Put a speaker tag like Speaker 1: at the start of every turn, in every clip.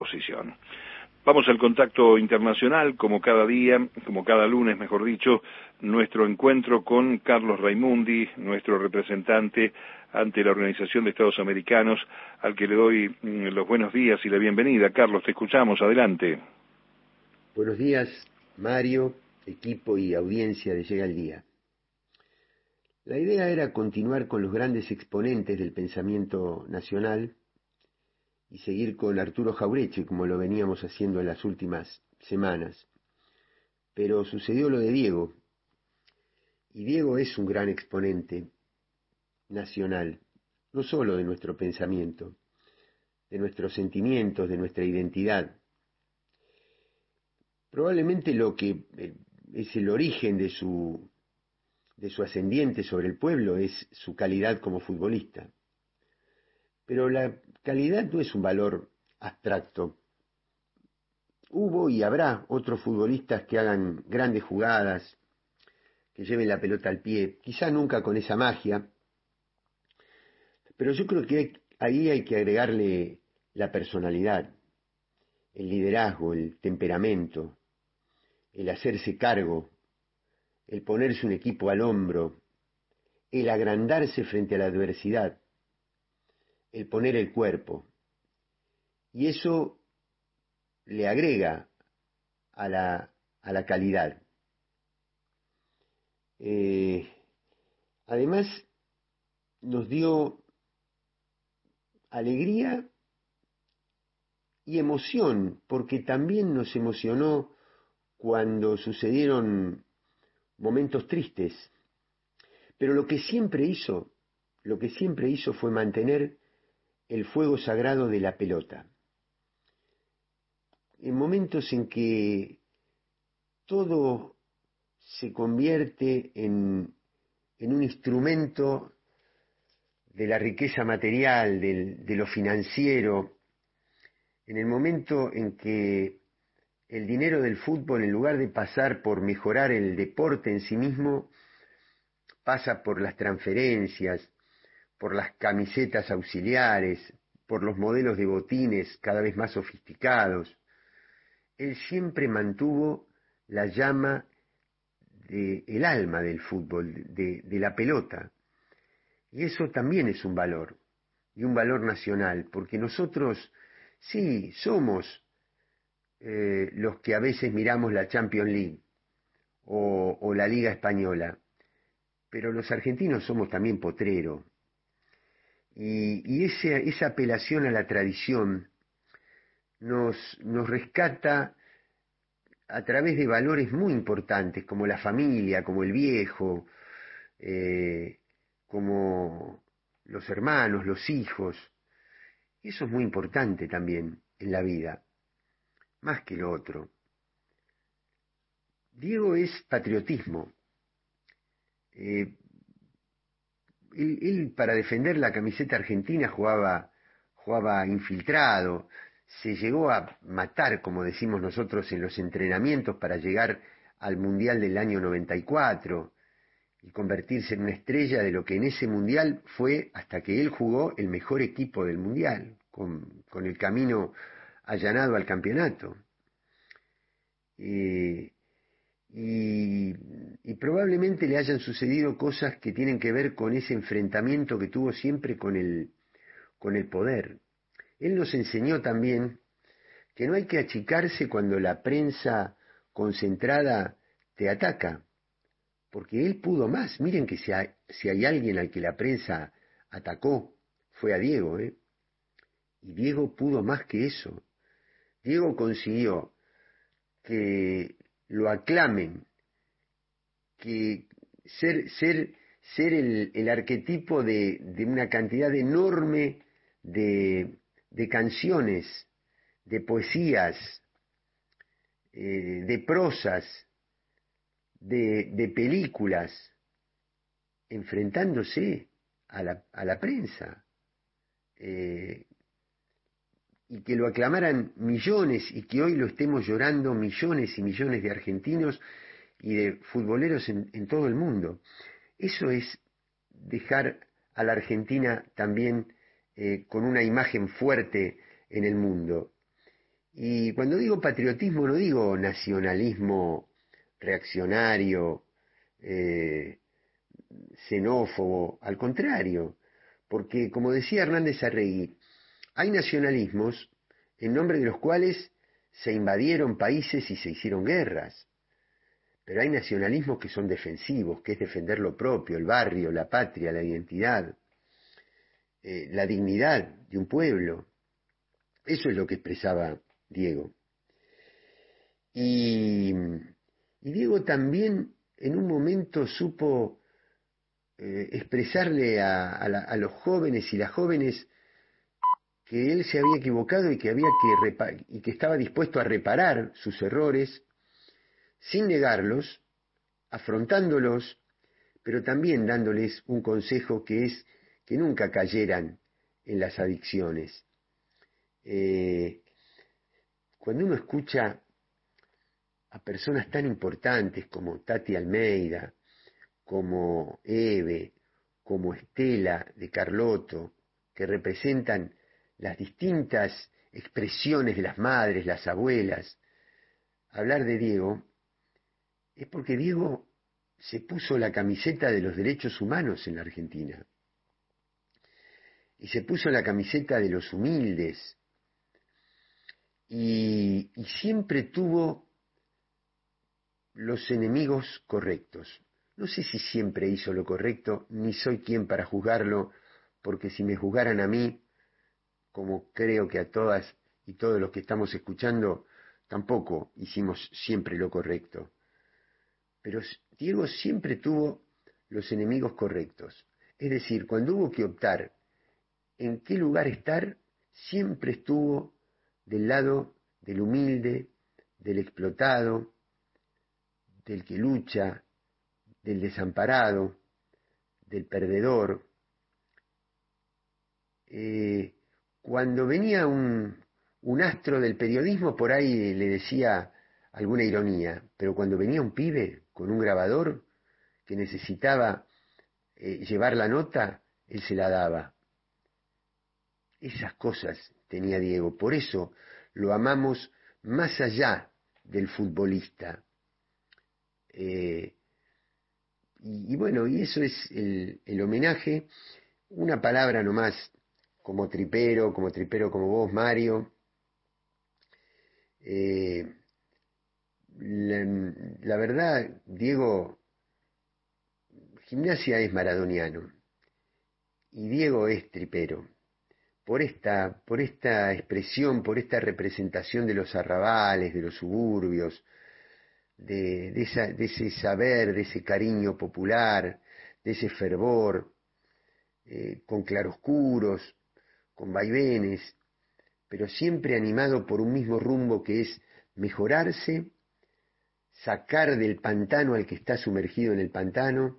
Speaker 1: disposición. Vamos al contacto internacional, como cada día, como cada lunes, mejor dicho, nuestro encuentro con Carlos Raimundi, nuestro representante ante la Organización de Estados Americanos, al que le doy los buenos días y la bienvenida. Carlos, te escuchamos, adelante.
Speaker 2: Buenos días, Mario, equipo y audiencia de Llega el Día. La idea era continuar con los grandes exponentes del pensamiento nacional y seguir con Arturo Jauretche, como lo veníamos haciendo en las últimas semanas. Pero sucedió lo de Diego, y Diego es un gran exponente nacional, no solo de nuestro pensamiento, de nuestros sentimientos, de nuestra identidad. Probablemente lo que es el origen de su ascendiente sobre el pueblo es su calidad como futbolista. Pero la calidad no es un valor abstracto. Hubo y habrá otros futbolistas que hagan grandes jugadas, que lleven la pelota al pie, quizá nunca con esa magia, pero yo creo que ahí hay que agregarle la personalidad, el liderazgo, el temperamento, el hacerse cargo, el ponerse un equipo al hombro, el agrandarse frente a la adversidad, el poner el cuerpo. Y eso le agrega a la calidad. Además, nos dio alegría y emoción, porque también nos emocionó cuando sucedieron momentos tristes. Pero lo que siempre hizo fue mantener el fuego sagrado de la pelota. En momentos en que todo se convierte en un instrumento de la riqueza material, de lo financiero, en el momento en que el dinero del fútbol, en lugar de pasar por mejorar el deporte en sí mismo, pasa por las transferencias, por las camisetas auxiliares, por los modelos de botines cada vez más sofisticados. Él siempre mantuvo la llama del alma del fútbol, de la pelota. Y eso también es un valor, y un valor nacional, porque nosotros sí somos los que a veces miramos la Champions League o la Liga Española, pero los argentinos somos también potrero. Y esa apelación a la tradición nos rescata a través de valores muy importantes, como la familia, como el viejo, como los hermanos, los hijos. Y eso es muy importante también en la vida, más que lo otro. Diego es patriotismo. Él para defender la camiseta argentina jugaba infiltrado, se llegó a matar, como decimos nosotros, en los entrenamientos para llegar al Mundial del año 94 y convertirse en una estrella de lo que en ese Mundial fue, hasta que él jugó, el mejor equipo del Mundial, con el camino allanado al campeonato. Y probablemente le hayan sucedido cosas que tienen que ver con ese enfrentamiento que tuvo siempre con el poder. Él nos enseñó también que no hay que achicarse cuando la prensa concentrada te ataca, porque él pudo más. Miren que si hay alguien al que la prensa atacó, fue a Diego, ¿eh? Y Diego pudo más que eso. Diego consiguió que lo aclamen, que ser el arquetipo de una cantidad enorme de canciones, de poesías, de prosas, de películas, enfrentándose a la prensa, y que lo aclamaran millones y que hoy lo estemos llorando millones y millones de argentinos y de futboleros en todo el mundo. Eso es dejar a la Argentina también con una imagen fuerte en el mundo. Y cuando digo patriotismo no digo nacionalismo reaccionario, xenófobo, al contrario, porque como decía Hernández Arregui, hay nacionalismos en nombre de los cuales se invadieron países y se hicieron guerras, pero hay nacionalismos que son defensivos, que es defender lo propio, el barrio, la patria, la identidad, la dignidad de un pueblo. Eso es lo que expresaba Diego. Y Diego también en un momento supo expresarle a los jóvenes y las jóvenes que él se había equivocado y que y que estaba dispuesto a reparar sus errores sin negarlos, afrontándolos, pero también dándoles un consejo que es que nunca cayeran en las adicciones. Cuando uno escucha a personas tan importantes como Tati Almeida, como Eve, como Estela de Carlotto, que representan las distintas expresiones de las madres, las abuelas, hablar de Diego, es porque Diego se puso la camiseta de los derechos humanos en la Argentina. Y se puso la camiseta de los humildes. Y siempre tuvo los enemigos correctos. No sé si siempre hizo lo correcto, ni soy quien para juzgarlo, porque si me juzgaran a mí, como creo que a todas y todos los que estamos escuchando, tampoco hicimos siempre lo correcto. Pero Diego siempre tuvo los enemigos correctos. Es decir, cuando hubo que optar en qué lugar estar, siempre estuvo del lado del humilde, del explotado, del que lucha, del desamparado, del perdedor. Cuando venía un astro del periodismo, por ahí le decía alguna ironía, pero cuando venía un pibe con un grabador que necesitaba llevar la nota, él se la daba. Esas cosas tenía Diego, por eso lo amamos más allá del futbolista. Y bueno, y eso es el homenaje, una palabra nomás, como tripero como vos, Mario. La verdad, Diego, Gimnasia es maradoniano y Diego es tripero. Por esta expresión, por esta representación de los arrabales, de los suburbios, de ese saber, de ese cariño popular, de ese fervor, con claroscuros, con vaivenes, pero siempre animado por un mismo rumbo que es mejorarse, sacar del pantano al que está sumergido en el pantano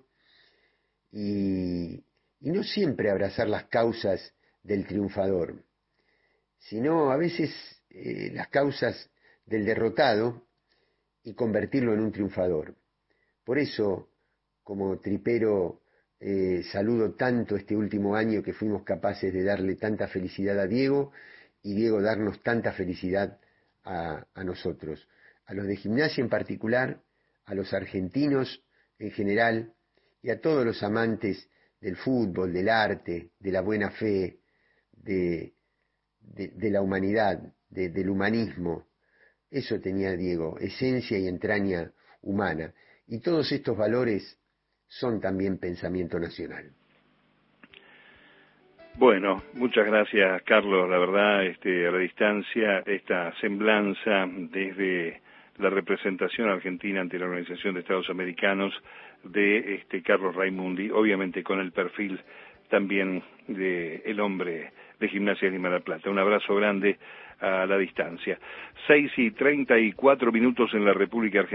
Speaker 2: y no siempre abrazar las causas del triunfador, sino a veces las causas del derrotado y convertirlo en un triunfador. Por eso, como tripero, saludo tanto este último año que fuimos capaces de darle tanta felicidad a Diego y Diego darnos tanta felicidad a nosotros, a los de Gimnasia en particular, a los argentinos en general y a todos los amantes del fútbol, del arte, de la buena fe, de la humanidad, del humanismo. Eso tenía Diego, esencia y entraña humana. Y todos estos valores son también pensamiento nacional.
Speaker 1: Bueno, muchas gracias, Carlos. La verdad, a la distancia, esta semblanza desde la representación argentina ante la Organización de Estados Americanos de Carlos Raimundi, obviamente con el perfil también de el hombre de Gimnasia de Lima de la Plata. Un abrazo grande a la distancia. 6:34 en la República Argentina.